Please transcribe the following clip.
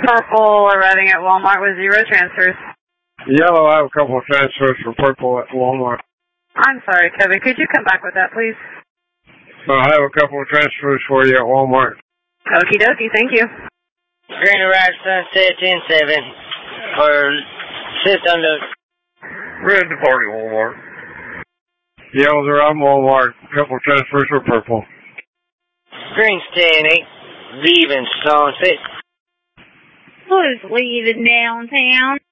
Purple arriving at Walmart with 0 transfers. Yellow, I have a couple of transfers for purple at Walmart. I'm sorry, Kevin. Could you come back with that, please? I have a couple of transfers for you at Walmart. Okie dokie, thank you. Green arrived Sunset 10-7 for system to Red departing Walmart. Yellow's around Walmart. A couple of transfers for purple. Green's 10-8, leaving Sunset. Who's leaving downtown?